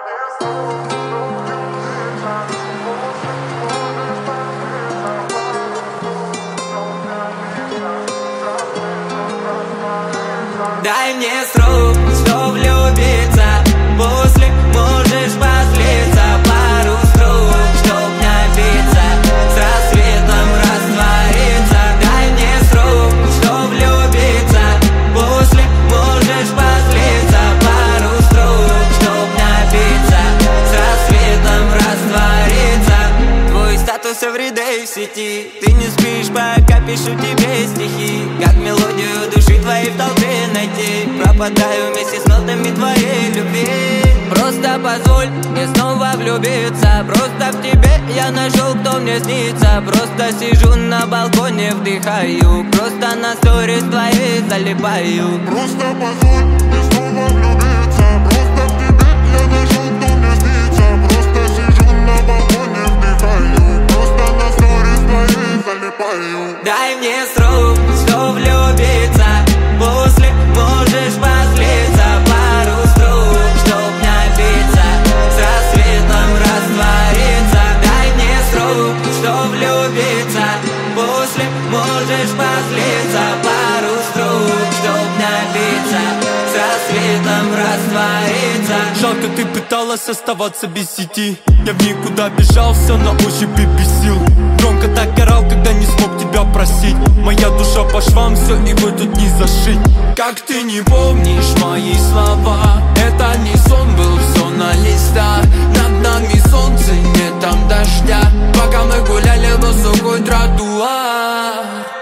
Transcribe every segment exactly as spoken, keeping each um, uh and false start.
Дай мне срок, чтоб влюбиться, после можешь позлиться. Пару строк, чтоб напиться, с рассветом раствориться. Дай мне срок, чтоб влюбиться, после можешь позлиться. Пару строк, чтоб напиться, с рассветом раствориться. Твой статус everyday в сети, ты не спишь, пока пишу тебе стихи. Как мелодию души твоей в толпе найти, пропадаю вместе с нотами твоей любви. Просто позволь мне снова влюбиться, просто в тебе я нашел, кто мне снится. Просто сижу на балконе, вдыхаю, просто на сторис твоей залипаю. Просто позволь мне снова влюбиться, просто в тебе я нашел, кто мне снится. Просто сижу на балконе, вдыхаю, просто на сторис твоей залипаю. Дай мне срок, чтоб влюбиться, после можешь позлиться. Пару строк, чтоб напиться, с рассветом раствориться. Дай мне срок, чтоб влюбиться, после можешь позлиться. Пару строк, чтоб напиться, с рассветом раствориться. Жалко, ты пыталась оставаться без сети. Я в никуда бежал, все на ощупь и бесил. Громко так орал, когда не смог тебя просить. Моя душа по швам, все, его тут не зашить. Как ты не помнишь мои слова? Это не сон был, все на листах. Над нами солнце, нет там дождя. Пока мы гуляли, был сухой тротуар.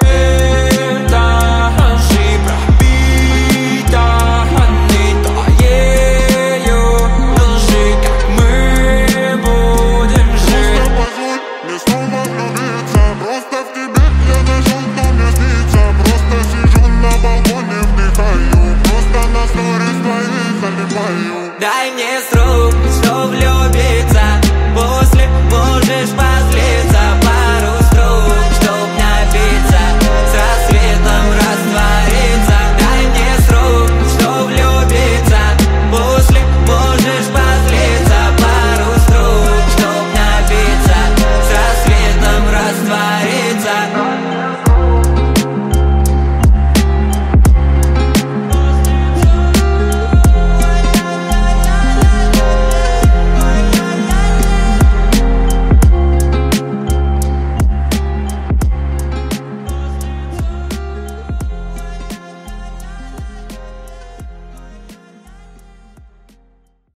Это же пропита не твоею лжи, как мы будем жить. Просто позволь мне снова влюбиться, просто в тебе я нашел, кто мне снится. Просто сижу на балконе, вдыхаю, просто на сторис твоей залипаю. Дай мне срок, чтоб влюбиться,